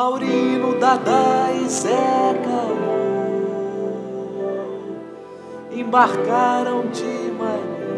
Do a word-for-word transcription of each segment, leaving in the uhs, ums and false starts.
Maurino, Dadá e Zé Caô embarcaram de manhã.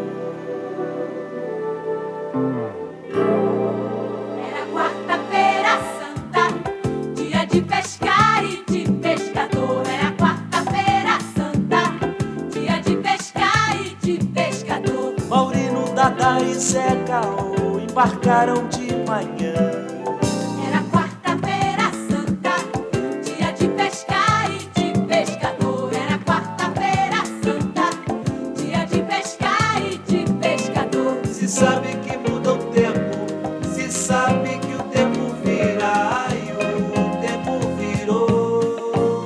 Era quarta-feira santa, dia de pescar e de pescador. Era quarta-feira santa, dia de pescar e de pescador. Maurino, Dadá e Zé Caô embarcaram de manhã. Era quarta-feira santa, dia de pescar e de pescador. Era quarta-feira santa, dia de pescar e de pescador. Se sabe que muda o tempo, se sabe que o tempo vira, e o tempo virou.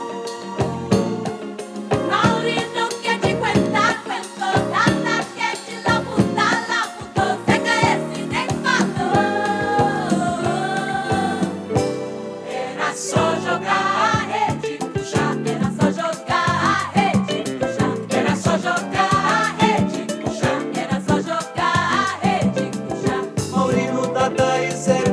Maurino que te cuenta, cuentou, Dadá que te labuta, labutou, seca esse nem falou. Era só jogar a rede, puxar, era só jogar a rede, puxar, era só jogar a rede, puxar, era só jogar a rede, puxar. Maurino, Dadá e Zé